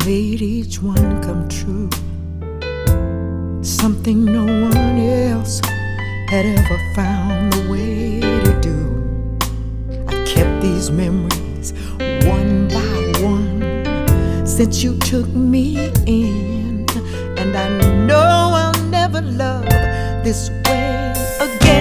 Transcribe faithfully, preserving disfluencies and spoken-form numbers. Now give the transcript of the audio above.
made each one come true. Something no one else had ever found the way to do. I kept these memories one by one since you took me in, and I know I'll never love this way again.